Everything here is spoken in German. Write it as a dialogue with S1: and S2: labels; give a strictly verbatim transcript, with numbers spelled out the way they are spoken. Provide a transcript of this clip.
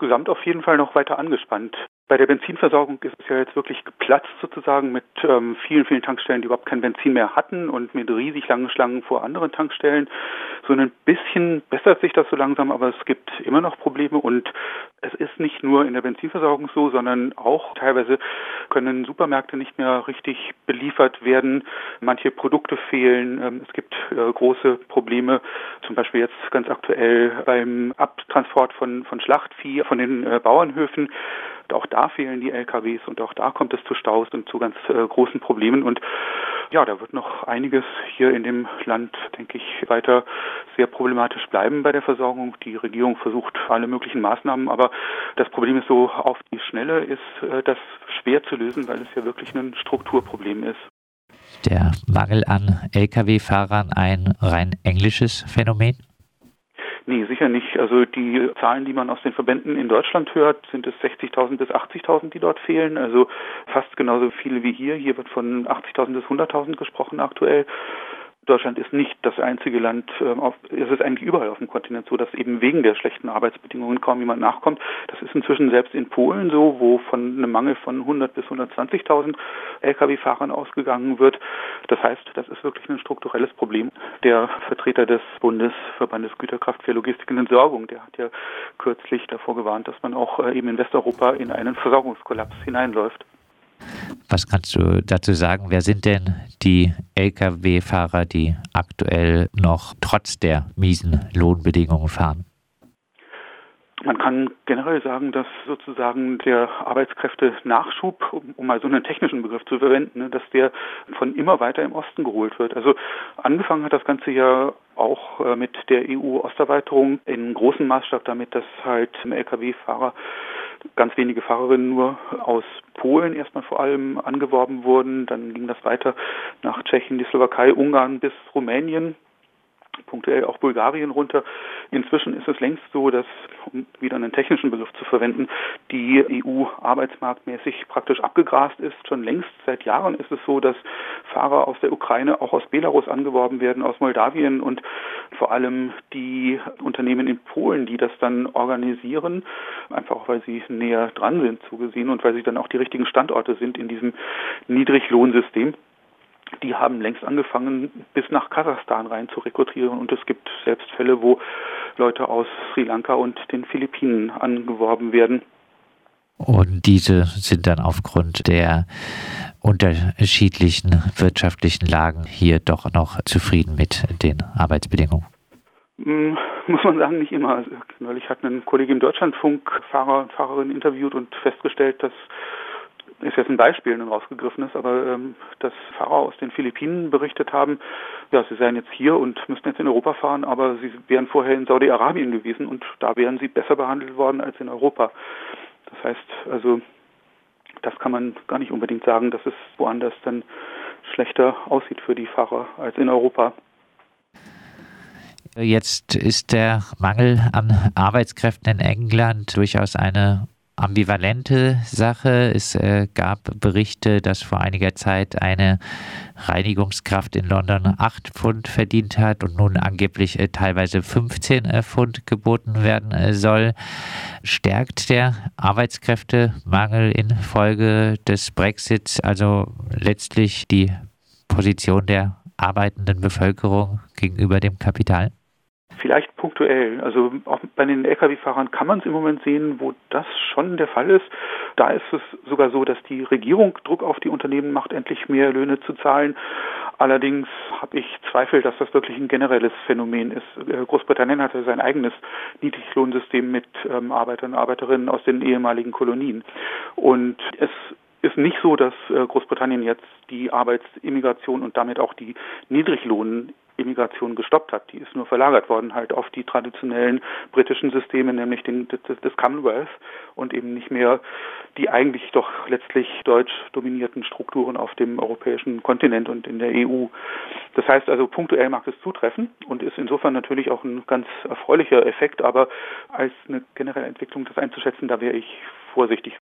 S1: insgesamt auf jeden Fall noch weiter angespannt. Bei der Benzinversorgung ist es ja jetzt wirklich geplatzt sozusagen mit ähm, vielen, vielen Tankstellen, die überhaupt kein Benzin mehr hatten und mit riesig langen Schlangen vor anderen Tankstellen. So ein bisschen bessert sich das so langsam, aber es gibt immer noch Probleme und es ist nicht nur in der Benzinversorgung so, sondern auch teilweise können Supermärkte nicht mehr richtig beliefert werden. Manche Produkte fehlen. Ähm, es gibt äh, große Probleme, zum Beispiel jetzt ganz aktuell beim Abtransport von, von Schlachtvieh von den äh, Bauernhöfen. Auch da fehlen die L K Ws und auch da kommt es zu Staus und zu ganz äh, großen Problemen. Und ja, da wird noch einiges hier in dem Land, denke ich, weiter sehr problematisch bleiben bei der Versorgung. Die Regierung versucht alle möglichen Maßnahmen, aber das Problem ist so, auf die Schnelle ist äh, das schwer zu lösen, weil es ja wirklich ein Strukturproblem ist.
S2: Der Mangel an L K W-Fahrern ein rein englisches Phänomen?
S1: Nee, sicher nicht. Also die Zahlen, die man aus den Verbänden in Deutschland hört, sind es sechzigtausend bis achtzigtausend, die dort fehlen. Also fast genauso viele wie hier. Hier wird von achtzigtausend bis hunderttausend gesprochen aktuell. Deutschland ist nicht das einzige Land, auf, es ist eigentlich überall auf dem Kontinent so, dass eben wegen der schlechten Arbeitsbedingungen kaum jemand nachkommt. Das ist inzwischen selbst in Polen so, wo von einem Mangel von hundert bis hundertzwanzigtausend L K W-Fahrern ausgegangen wird. Das heißt, das ist wirklich ein strukturelles Problem. Der Vertreter des Bundesverbandes Güterkraft für Logistik und Entsorgung, der hat ja kürzlich davor gewarnt, dass man auch eben in Westeuropa in einen Versorgungskollaps hineinläuft.
S2: Was kannst du dazu sagen? Wer sind denn die L K W-Fahrer, die aktuell noch trotz der miesen Lohnbedingungen fahren?
S1: Man kann generell sagen, dass sozusagen der Arbeitskräfte-Nachschub, um, um mal so einen technischen Begriff zu verwenden, ne, dass der von immer weiter im Osten geholt wird. Also angefangen hat das Ganze ja auch äh, mit der E U-Osterweiterung in großem Maßstab damit, dass halt L K W-Fahrer, ganz wenige Fahrerinnen nur aus Polen erstmal vor allem angeworben wurden. Dann ging das weiter nach Tschechien, die Slowakei, Ungarn bis Rumänien. Punktuell auch Bulgarien runter. Inzwischen ist es längst so, dass, um wieder einen technischen Begriff zu verwenden, die E U arbeitsmarktmäßig praktisch abgegrast ist. Schon längst seit Jahren ist es so, dass Fahrer aus der Ukraine, auch aus Belarus angeworben werden, aus Moldawien und vor allem die Unternehmen in Polen, die das dann organisieren, einfach auch weil sie näher dran sind zugesehen und weil sie dann auch die richtigen Standorte sind in diesem Niedriglohnsystem. Die haben längst angefangen, bis nach Kasachstan rein zu rekrutieren und es gibt selbst Fälle, wo Leute aus Sri Lanka und den Philippinen angeworben werden.
S2: Und diese sind dann aufgrund der unterschiedlichen wirtschaftlichen Lagen hier doch noch zufrieden mit den Arbeitsbedingungen?
S1: Hm, muss man sagen, nicht immer. Also, neulich hat ein Kollege im Deutschlandfunk Fahrer und Fahrerinnen interviewt und festgestellt, dass ist jetzt ein Beispiel, ein rausgegriffenes, aber ähm, dass Fahrer aus den Philippinen berichtet haben, ja, sie seien jetzt hier und müssten jetzt in Europa fahren, aber sie wären vorher in Saudi-Arabien gewesen und da wären sie besser behandelt worden als in Europa. Das heißt, also das kann man gar nicht unbedingt sagen, dass es woanders dann schlechter aussieht für die Fahrer als in Europa.
S2: Jetzt ist der Mangel an Arbeitskräften in England durchaus eine ambivalente Sache. Es äh, gab Berichte, dass vor einiger Zeit eine Reinigungskraft in London acht Pfund verdient hat und nun angeblich äh, teilweise fünfzehn äh, Pfund geboten werden äh, soll. Stärkt der Arbeitskräftemangel infolge des Brexits also letztlich die Position der arbeitenden Bevölkerung gegenüber dem Kapital?
S1: Vielleicht punktuell. Also auch bei den L K W-Fahrern kann man es im Moment sehen, wo das schon der Fall ist. Da ist es sogar so, dass die Regierung Druck auf die Unternehmen macht, endlich mehr Löhne zu zahlen. Allerdings habe ich Zweifel, dass das wirklich ein generelles Phänomen ist. Großbritannien hatte sein eigenes Niedriglohnsystem mit ähm, Arbeitern und Arbeiterinnen aus den ehemaligen Kolonien. Und es ist nicht so, dass äh, Großbritannien jetzt die Arbeitsimmigration und damit auch die Niedriglohn Immigration gestoppt hat. Die ist nur verlagert worden halt auf die traditionellen britischen Systeme, nämlich den, des, des Commonwealth und eben nicht mehr die eigentlich doch letztlich deutsch dominierten Strukturen auf dem europäischen Kontinent und in der E U. Das heißt also, punktuell mag es zutreffen und ist insofern natürlich auch ein ganz erfreulicher Effekt, aber als eine generelle Entwicklung das einzuschätzen, da wäre ich vorsichtig.